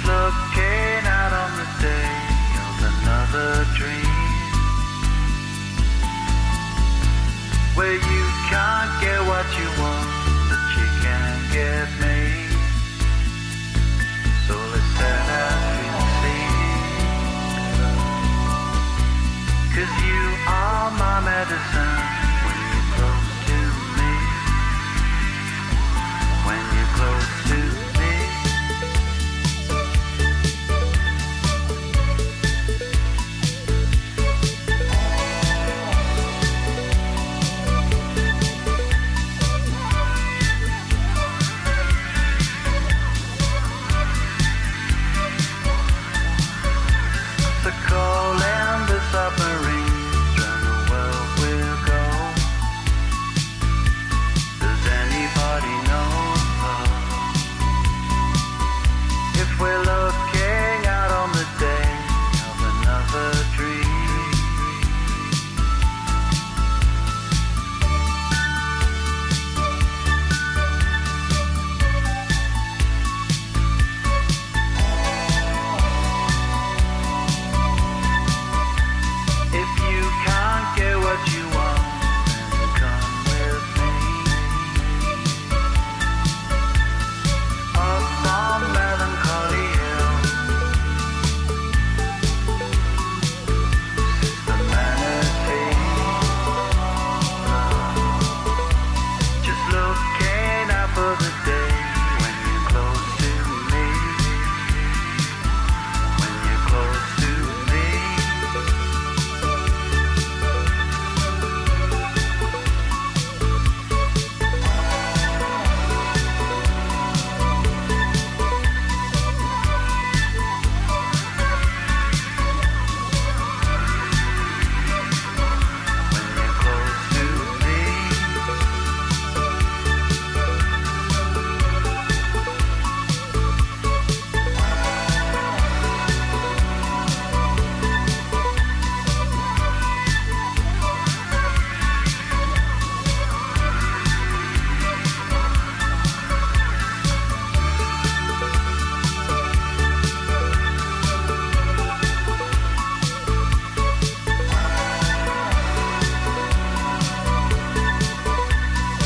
looking out on the day of another dream, where you can't get what you want, but you can get me. So let's set out and see, 'cause you are my medicine when you're close to me, when you're close to me.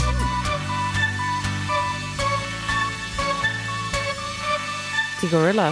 Gorillaz